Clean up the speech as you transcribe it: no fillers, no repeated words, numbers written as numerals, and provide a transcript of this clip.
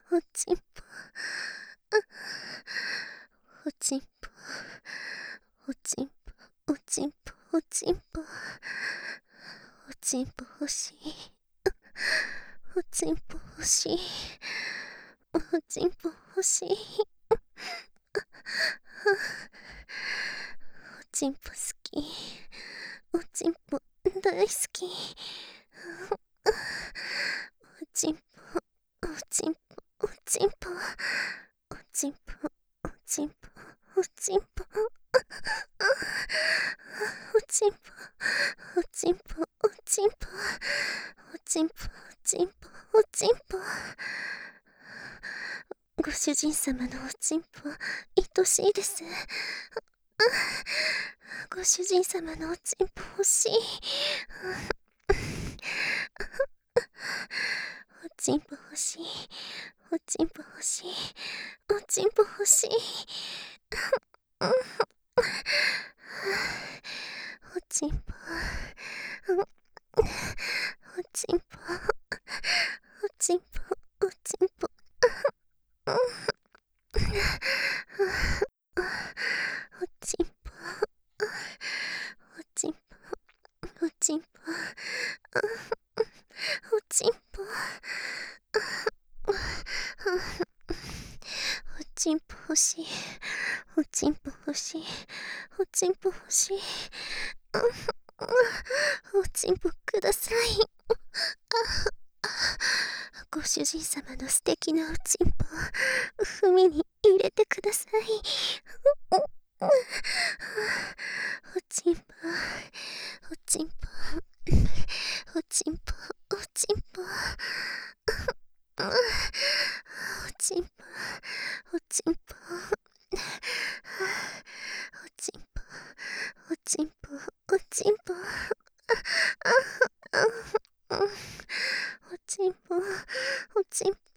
おちんぽ、おちんぽ、おちんぽ、おちんぽ、おちんぽ、おちんぽ欲しい、おちんぽ欲しい、おちんぽ欲しい、おちんぽ好き、おちんぽ大好き、おちんぽ、おちんぽ、おちんぽ、おちんぽ、おちんぽ、おちんぽ、おちんぽ、おちんぽ、おちんぽ、おちんぽ、おちんぽ、おちんぽ。ご主人様のおちんぽ、愛しいです。ご主人様のおちんぽ欲しい。おちんぽ欲しい。おちんぽ欲しい。おちんぽ欲しい。おちんぽ。おちんぽ。おちんぽ。おちんぽ。おちんぽ。おちんぽ。おちんぽ。おちんぽ。おちんぽ欲しい。おちんぽ欲しい。おちんぽ欲しい。おちんぽください。ご主人様の素敵なおちんぽを踏みに入れてください。おちんぽ、おちんぽ、おちんぽ、おちんぽ、おちんぽ、おちんぽ、おちんぽ、おちんぽ、おちんぽ、おちんぽ、おちんぽ、